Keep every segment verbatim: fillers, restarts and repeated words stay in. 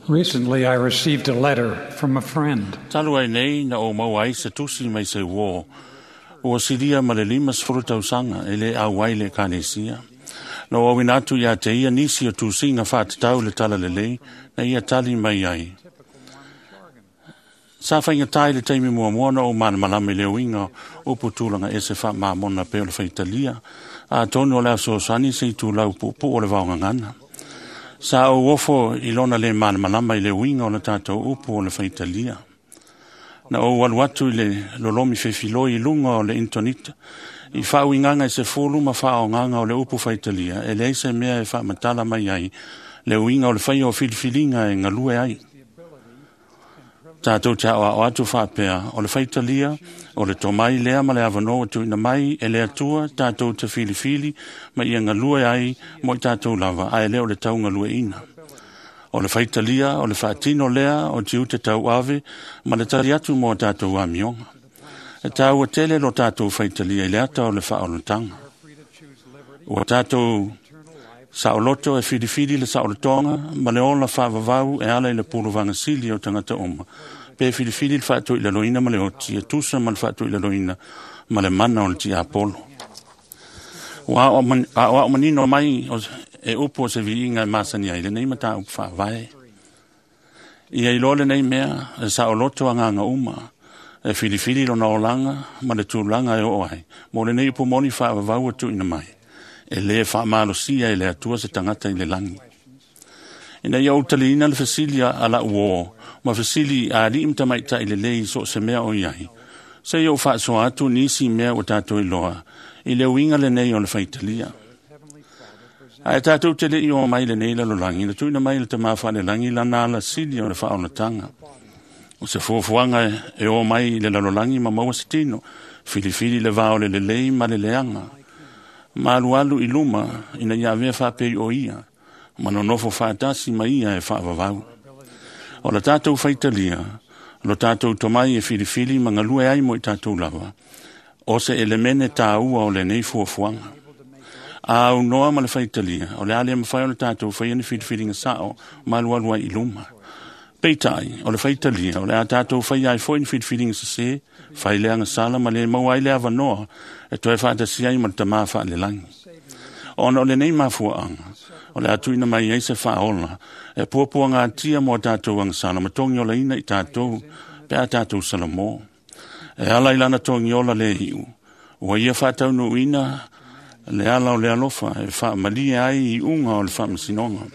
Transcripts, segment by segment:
Recently, I received a letter from a friend. Talu ai nei na o mawai se tusi mai se wo. O siria ma le lima sfruta usanga ele a waile kanesia. Na o winatu ya te ia nisi o tusi nga whatatau le tala le lei na ia tali mai ai. Sa whainga tai le teimi mua moana o mana malame le winga o putulanga e se wha maa mona peo le whaitalia. A tonu o lea so sani se tu lau pupu o le vaonga ngana. Sa o wofo ilona le mana malama i le winga o le tatou upu o le whaitalia. Na o waluatu i le lolomi whewhilo i lunga o le intonita. I whau inganga i se fulu ma whao nganga o le upu whaitalia. E le se mea e wha matala mai ai. Le winga o le whai o whiliwhilinga e ngalue ai. Tātou te awa o atu whapea o le whaitalia, o le tomai lea ma le avano o tuina mai e le atua, tātou te whiliwhili, ma ia ngalue ai mo i tātou lava, ai leo le tau ngalue ina. O le whaitalia, o le whaatino lea, o tiu te tau ave, ma le tari atu mo tātou a mionga. E tau a tele lo tātou whaitalia i le ata o le whaolotanga. O tātou saoloto e whiliwhili le saolotonga, ma le ola whaavavau e ala i le pulu vanga sili o tangata oma. Pe whiliwhili le whaatu i le loina ma le oti, e tusa ma le whaatu i le loina ma le mana o le ti apolo. Wa o manino mai e upo se vi inga e masani ai, le nei mata upo whaavae. Ia i lole nei mea, e saoloto anga anga uma, e whiliwhili lo na olanga, ma le tūlanga e oai. Mo le nei upo moni whaavavau atu ina mai. E le whaamalo sia e le atua se tangata i le langi. Ina ia utalina le fasilia ala uo, ma fasili a li imta maita i le lei so se mea o iai. Se iau wha so atu nisi mea o tātou i loa, i le winga le nei o le whaitalia. A e tātou te le i o mai le nei la lo langi, na tuina mai le te mawha le langi la nala sili o le wha o na tanga. O se fuafuanga e o mai le la lo langi ma maua sitino, filifili le vao le le lei ma le leanga. Ma alu i luma ina ia vea whapei o ia, ma no nofo whaatasi ma ia e whaavavau. O la tātou whaitalia, lo tātou tomai e whiliwhili ma ngalue ai mo i tātou lava, o se elemene tā ua o le nei fuafuanga. A au noa ma le whaitalia, o le alea ma whai o le tātou whaiani whiliwhili nga sao, ma alu alu ai i luma. Peitai, o le whaitalia, o le a tātou whai ai fwoi ni whiliwhili nga se, whai lea nga sala ma le mau ai lea wanoa, e toe whaatasi ai ma le tamaa wha le langi. Ona o le nei mafua anga, o le atuina mai eise whaola, e puapua ngā tia mo tātou ang sana, ma tongi ola ina i tātou, pe a tātou salamo. E ala ilana tongi ola le hiu, ua ia whatau no ina, le ala o le alofa, e wha malia ai i unga o le wha masinonga.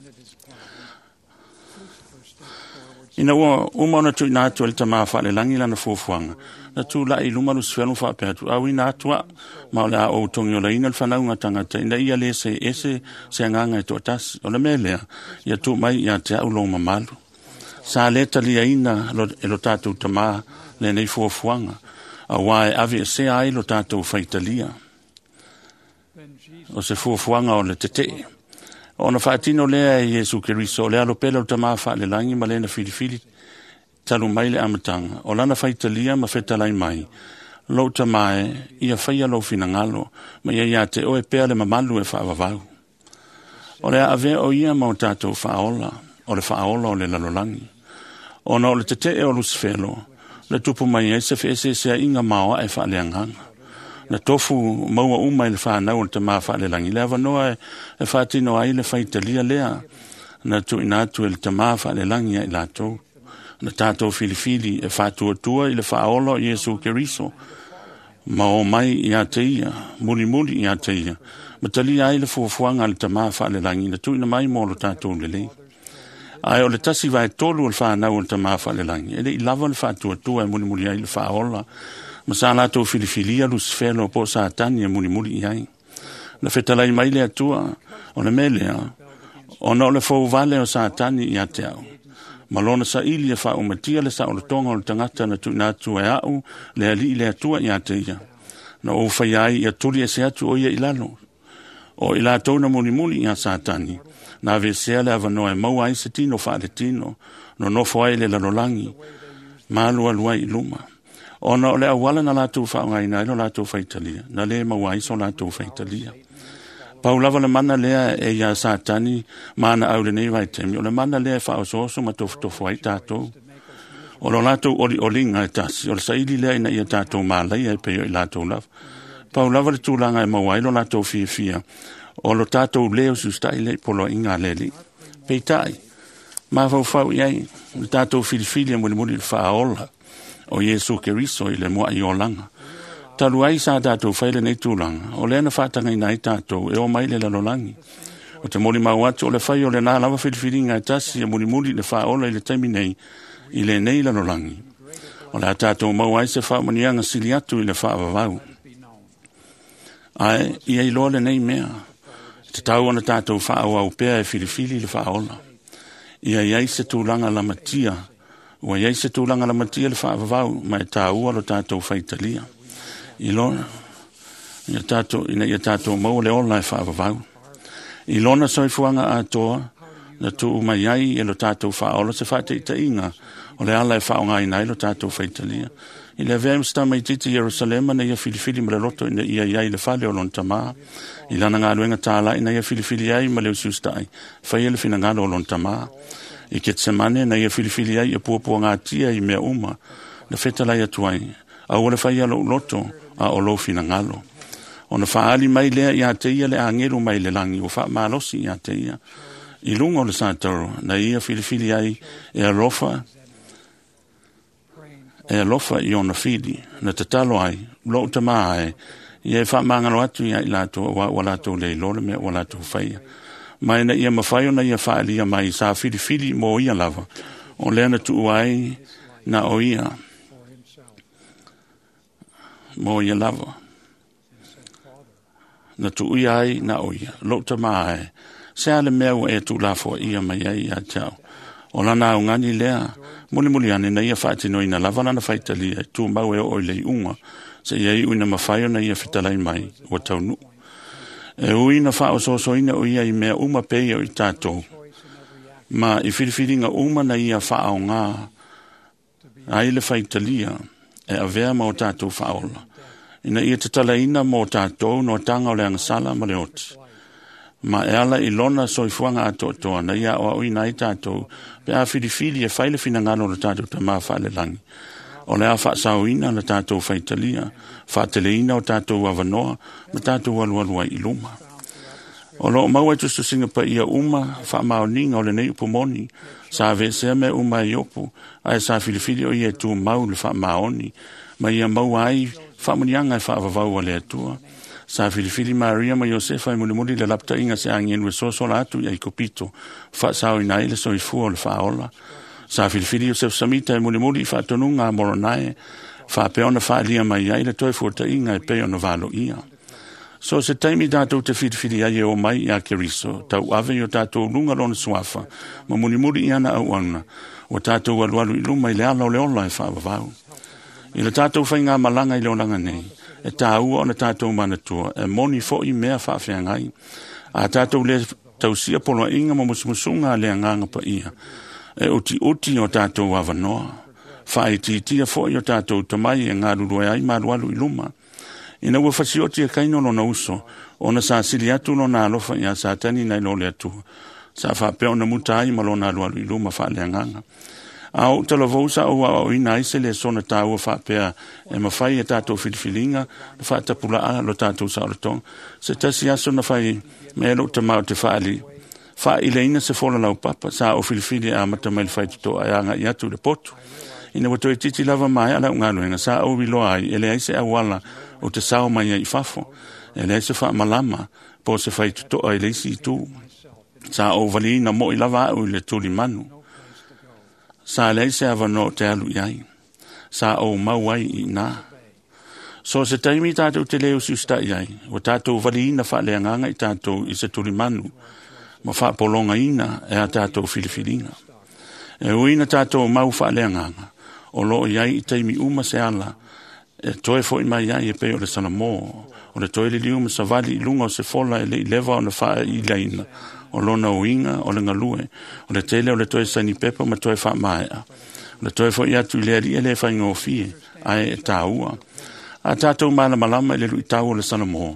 Ina ua umana tu ina atu el tamaa wha le langi lana fuafuanga, na tu la i lumalu sfelu wha peatu, au ina atua, ma o le a o tongi o la ina le whanau ngā tangata, ina ia le se ese se anganga e to atasi, o le melea, ia tu mai ia te au lo mamalu. Sa le talia ina lo, e lo tātou tamaa le nei fuafuanga, a wae ave se ai lo tātou whaitalia. O se fuafuanga o le tetee. Ona whaatino lea e Jesu Keriso, lea lo pela o tamaa wha le langi ma lena whiliwhili talu mai le amatanga. O lana whaitalia ma whetalai mai. Lo tamae, ia whaia lo fina ngalo, ma ia ia te oe pea le mamalu e whaavavau. O lea ave o ia ma o tātou whaola, o le whaola o le lalolangi. Ona o le te te e o lusfelo, le tupu mai e se whese sea inga maoa e wha leanganga. Na tofu maua uma i le whanau o te maa whaale langi. Lea wanoa e whaatino ai le whaitalia lea. Na tu inatu e le te maa whaale langi i lato. Na tātou filifili e whaatua tua i le whaolo i Jesu Keriso. Ma o mai i a te ia, muli muli i a te ia. Ma tali ai le fuafuanga le te maa whaale langi. Na tu ina mai mo lo tātou le lei. Ai o le tasi vai tolu o le whanau o te maa whaale langi. Ele i lava le whaatua tua e muli muli ai le whaola. Ma sa lato filifilia lusfelo po sa tani e muli muli iai. Na whetalai mai le atua, o le melea, o na o le fau vale o sa tani i ate au. Ma lona sa ili e wha umatia le sa o le tonga o le tangata na tu natu e au, le ali le atua i ate ia. Na o whai ai i aturi e se atu o ia ilalo. O ila tona muli muli i a sa tani. Na ve sea le avanoa e mau ai se tino wha le tino, no nofo ai le lalolangi. Ma alua lua i luma. Ona o le awala na lātou whaongaina, ino lātou whaitalia. Na le mawai so lātou whaitalia. Paulava le mana lea e ia satani mana au le nei vai temi. O le mana lea fa o soso ma tofu tofu ai tātou. O lo latou oli olinga e tasi. O le saili lea ina ia tātou mālai ai peo i latou lava. Paulava le tūlanga e mawai lo latou fia fia. O lo tātou leo sustai le polo inga leli. Peitai. Ma fau fau iai. Le tātou filifili e muli muli le whaaola. O Yesu Keriso i le mua i o langa. Talu ai sa tātou whaile nei tūlanga. O le ana whātanga i nai tātou e o mai le lalolangi. O te moli mau atu o le whai o le nā lava whiriwhiringa e tasi e muli muli le whaola i le taimi nei i le nei lalolangi. O le a tātou mau ai se whaamanianga sili atu i le whaavavau. Ai, ia i loa le nei mea. Te tau ana tātou whaau au pēa e whiriwhiri le whaola. Ia iai se tūlanga la matia. Ua iai se tūlanga la matia le whaavavau ma e tāua lo tātou whaitalia. I lona, ia tātou, ina ia tātou mau le ola e whaavavau. I lona soifuanga a toa, na tu mai ai e lo tātou whaola se whaate i ta inga, o le ala e whaonga i nai lo tātou whaitalia. I le vea msta mai titi Jerusalema na ia filifili ma le roto ina ia iai le whale o lon tamaa. I lana ngā luenga tāla ina ia filifili ai ma leo siustai, whai ele fina ngalo o lon tamaa. I ket semane na ia filifili ai e puapua ngā tia i mea uma, na whetalai atuai, a ole whai alo loto, a o lo fina ngalo. O na whaali mai lea i a te ia le angeru mai le langi o wha malosi i a te ia. I lungo le sātaro na ia filifili ai e a rofa e a lofa i ona fili na te talo ai, lo te maa ai i e wha mangalo atu i a i lato wa, wa lato le lore mea wa lato whaia. Mai na ia mawhaio na ia whaalia mai sa filifili mo ia lava o lea na tu ai na o ia mo ia lava. Na tu ia ai na o ia. Lo ta maa e. Se ale mea e tu la fo ia mai ai a tau. O lana au ngani lea. Muli muli ane na ia whaatino ina lava lana whaitali ai tu mau e o ilei unga. Se ia i uina mawhaio na ia whitalai mai o tau nu. E uina wha o so so ina o ia i mea uma pei o i tātou. Ma i whiriwhiringa uma na ia wha au ngā. Ai le whaitalia e a vea ma o tātou whaola. Ina ia te tala ina mo tātou no tanga o le angasala ma le oti. Ma e ala i lona soifuanga ato toa na ia o ina i tātou pe a whiriwhiri e whaile fina ngano le tātou ta maa whaile langi. O le a whaasau ina le tātou whaitalia, whaatele ina o tātou awanoa, ma tātou alualua i luma. O lo maua i tustu singa pa ia uma, wha mao ninga o le nei upomoni, sa ave sea me uma i opu, ai sa whiriwhiri o ia tu mau le wha maoni, ma ia mau ai whamunianga e whaavavau a le atua. Sa whiriwhiri Maria ma Iosefa i mulimuli le lapta inga se angienu e sosola atu i kopito, wha sao ina ile so i fua o le whaola. Sa whiriwhiri Iosef Samita i mulimuli i whaatonunga a moronae, wha peona wha alia mai ai le toi fuata inga e peona valo ia. So se taimi tātou te whiriwhiri ai e o mai i a Keriso, tau ave i o tātou lunga rona suafa, ma mulimuli i ana au ana, o tātou alualu i luma i le ala o le ola e whaavavau. I le tātou whainga malanga i leonanga nei, e tā ua o na tātou manatua, e moni fo i mea whaafeangai. A tātou le tausia polo inga ma musumusunga le anganga pa ia, e uti uti o tātou awanoa. Whae titia fo i o tātou tamai e ngā rurua ai marualu i luma. Ina ua whasioti e kaino no na uso, o na sa sili atu no na alofa i a sa tani nai lo le atua. Sa whapeo na mutai ma lo na alualu i luma wha le anganga. Au tala vousa o au ina aise le sona tāua whapea e mawhai e tātou whiriwhiringa, na whaatapula a lo tātou sa oratong. Se tasi aso na whai me elo te mau te whaali. Wha ile ina se fola lau papa, sa o whiriwhiri a mata mai le whai tuto a anga i atu le potu. Ina wato e titi lava mai ala ungaluenga, sa au wiloa ai, ele aise a wala o te sao mai i fafo. Ele aise wha malama, po se whai tuto a ile isi i tū. Sa o vali na mo i lava au i le tuli manu. Sa lei se avano te alu iai. Sa o mauai i nā. So se taimi tātou te leo siusta iai. O tātou vali ina wha leanganga i tātou i se turi manu. Ma wha polonga ina e a tātou whiriwhiringa. E uina tātou mau wha leanganga. O lo iai i taimi uma se ala. E toe fo i mai iai e peo le sana mō. O le toe li liuma sa vali i lunga o se fola e le i leva o na wha i leina. O lona o inga, o le ngalue, o le tele o le toe sani pepa ma toe wha maea. O le toe fo i atu i le ari e le whainga o fie, ai e tā ua. A tātou mana malama e le lui tau o le sana mō,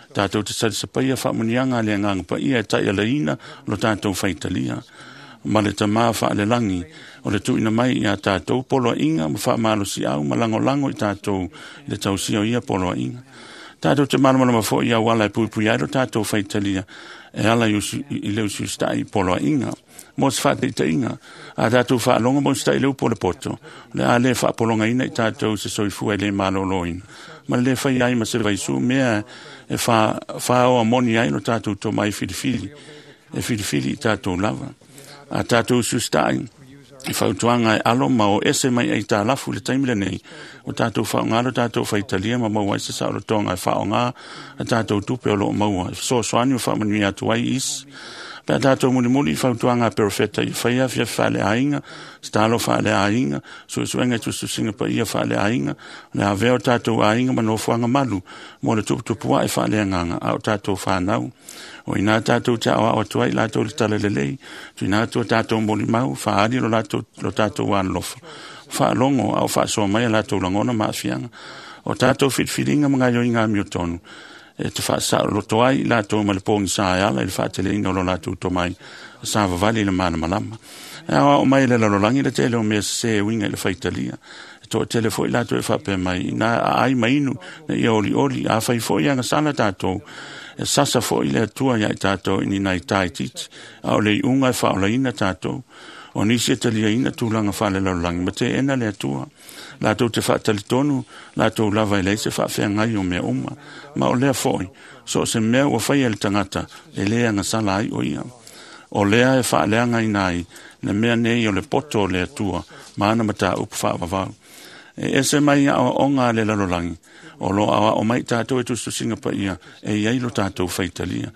Tātou te sari sapaia whamunianga le ngang pa ia tai alaina lo tātou whaitalia. Ma le tamā wha le langi o le tuina mai ia tātou polo inga ma wha malo si au ma lango lango i tātou le tau sio ia polo inga. Tātou te marama ma fo ia wala e pui pui aero tātou whaitalia e ala i leu si stai polo inga. Mos fa te inga a tātou wha longa mo stai leu polo poto. Le a le wha polonga ina i tātou se soifua le malo loina. Ma le whai ai ma se vaisu mea e wha o amoni ai no tātou to mai filifili. E filifili i tātou lava. A tātou sustai, i whautuanga e alo ma o ese mai ai tā lafu le taimile nei. O tātou whaongaro, tātou whaitalia ma maua ese sa o tonga e whaonga, a tātou tupe o lo maua. So soani o whamanui atu ai isi. Pea tātou muli muli i whautuanga perfeta i whaia fia whale ainga, stalo whale ainga, so suenga tu susinga pa ia whale ainga, le a veo tātou ainga ma no fuanga malu, mo le tupu tupua e whale anganga, au tātou whanau. O ina tātou te awa o tuai lātou le tala le lei, tu ina tātou moli mau, whaari lo lātou lo tātou wan lofa. Whaalongo au whaasoa mai lātou langona maa fianga. O tātou whitwhiringa mga yo inga mi o tonu. E te whaasa lo toai lātou ma le pōngi sa ala, i le whaatele ina lo lātou to mai, sa vavali le mana malama. E awa o mai le lalolangi le tele o mea se winga i le whaitalia. E to tele fo i lātou e whape mai, na ai mainu, na i oli oli, a whai fo i anga sana tātou. E sasa fo i le atua ia i tātou ini nai tai titi, a o le unga e whaola ina tātou, o nisi e talia ina tūlanga whale laulangi, ma te ena le atua, lātou te whaatali tonu, lātou lava i leise whaafea ngai o mea uma, ma o lea foi, so se mea o whai ele tangata, e lea nga sala ai o ia. O lea e whaalea ngai nai, le mea nei o le poto o le atua, ma ana mata upu whaavavau. E ese mai a o ngā le laulangi, o lo awa o mai tātou e tustu singa pa ia, e iai lo tātou whaitalia.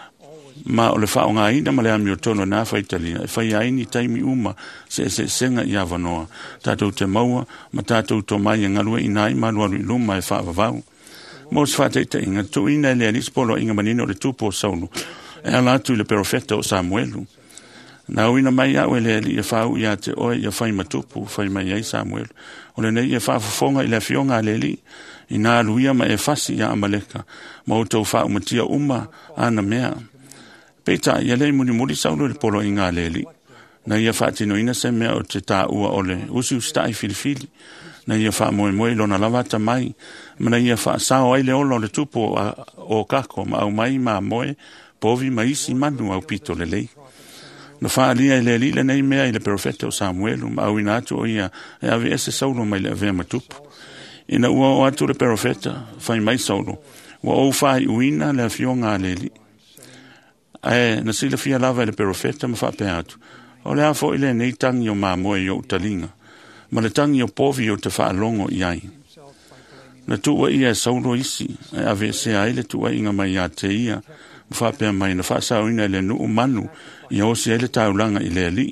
Ma o le wha o ngā ina ma le ami o tono nā whaitalia, e whai aini taimi uma se se senga i awanoa. Tātou te maua, ma tātou to mai e ngalua i nai manuaru i luma e wha avavau. Mos whateita inga, tu ina e le alispolo inga manino le tupo saulu, e alatu le perofeta o Samuelu. Na uina mai au e le ali e whau i a te oe i a whai matupu, whai mai ai Samuelu. O le nei e whaafafonga i le fionga le li, i nā luia ma e fasi ia amaleka, ma o tau wha umatia uma ana mea. Peta, ia lei muni muri saulu le polo i ngā leli. Na ia wha tino ina se mea o te tā ua ole, usi ustai filifili. Na ia wha moe moe lona lavata mai, ma na ia wha sao ai le olo le tupo o kako, ma au mai ma moe, povi ma isi manu au pito le lei. Na wha alia i le li le nei mea i le perofeta o Samuelu, ma au inatu o ia, e avi ese saulo mai le avea matupu. Ina ua o atu le perofeta, whai mai saulo, ua o whai uina le afio ngā leli. Ae, na sila fia lava le perofeta ma whape atu. O le afo ile nei tangi o mā moe i o utalinga, ma le tangi o povi o te whaalongo i ai. Na tua ia e saulo isi, e ave se aile tua inga mai a te ia, ma whape mai na whaasau ina le nuu manu i o si aile taulanga i le ali.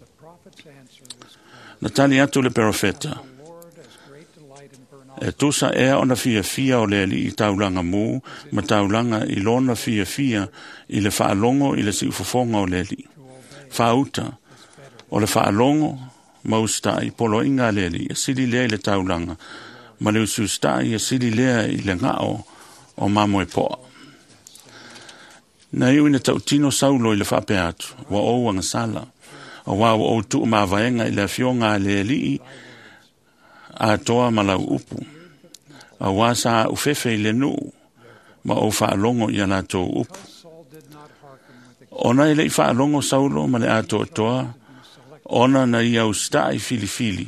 Na tali atu le perofeta, e tusa ea ona fia fia o le ali i taulanga mū, ma taulanga i lona fia fia i le whaalongo i le si ufofonga o le ali. Whauta, o le whaalongo, maustai, polo inga le ali, e sili lea i le taulanga, ma le usustai, e sili lea i le ngao o mamo e poa. Na iu ina tautino saulo i le whape atu, wa ou anga sala, o wau o tu mavaenga i le fionga le ali i, a toa malau upu, a wasa ufefe i le nuu, ma o whaalongo i ana tō upu. Ona i le i whaalongo saulo ma le a toa toa, ona na ia ustai fili fili,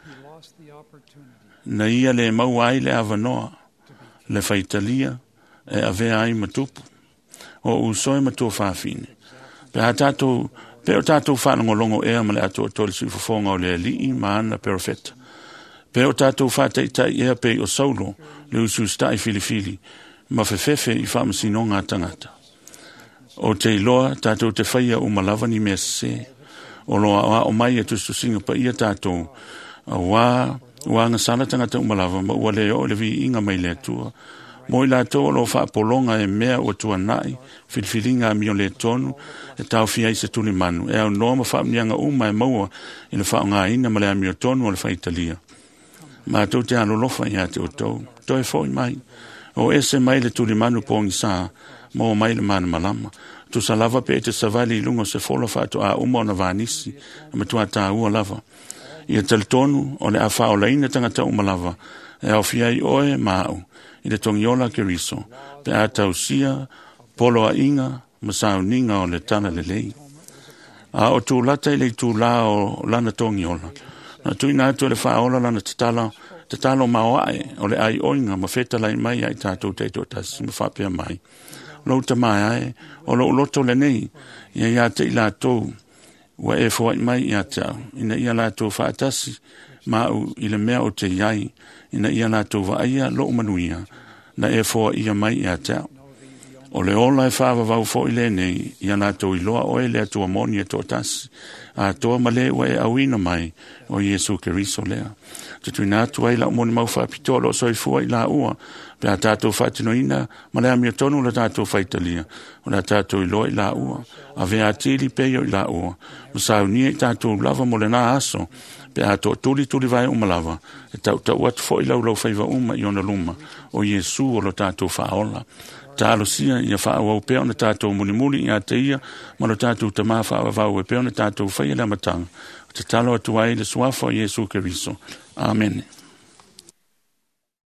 na ia le mau ai le avanoa, le whaitalia, e avea ai matupu, o usoi matu whawhine. Pe ha tātou, pe o tātou whanongo longo ea ma le a toa toa le sifufonga o le alii ma ana perfeta. Pe o tātou whātai tai ea pe o saulo, le usu stai fili fili, ma whewhewe i whamsino ngā tangata. O te iloa, tātou te whaia o malawa ni mea se, o loa wa o mai e tustu singa pa ia tātou, a wā, wā ngā sala tangata o malawa, ma ua leo le vi inga mai le atua. Mo i lātou lo wha polonga e mea o tua nai, filfilinga mio le tonu, e tau fia i se tuli manu, e au noa ma wha mnianga uma e maua, i le wha o ngā ina ma le mio tonu o le wha Italia. Ma tau te alo lofa i ate o tau, toi fōi mai, O ese mai le tuli manu pongi sa, mo mai le mana malama. Tu sa lava pe te savali lungo se fola fatu a umo na vanisi, ma tu ata ua lava. Ia tali tonu, o le afa o laina tangata umalava, e au fiai oe mau, i le tongiola ke riso, pe ata usia, polo a inga, masau ninga o le tana le lei. A o tu lata i le tu la o lana tongiola. Na tu ina atu le whaola lana tatala, tatalo maoae, o le ai oinga, ma feta lai mai ai tātou teito tasi, ma whapea mai. Lo ta mai ai, o lo loto le nei, ia ia te i la tōu, wa e fo mai ia tau, ina ia la tōu whaatasi, ma u i le mea o te iai, ina ia la tōu wa aia lo manuia, na e fo ia mai ia tau. O le ola e whaava vau fo i le nei, ia la tōu i loa oe le atua moni e tō tasi, a toa male wa e awina mai, o Jesu Keriso lea. Te tui nātu ai la umoni mau whaapitoa lo soi fua i la ua, pe a tātou whaatino ina, ma lea mia tonu la tātou whaitalia, o la tātou i loa i la ua, a vea tili peio i la ua, masau nia i tātou lava mo le nā aso, pe a tō tuli tuli vai umalava, e tau tau atu fo i lau lau whaiva uma i ona luma, o Jesu o lo tātou whaola. Tālo sia ia whaau au peo na tātou muni muni i a te ia, ma lo tātou ta maa whaau vau e peo na tātou whaia la matanga. Te talo atu ai le suafa o Jesu Keriso. Amen.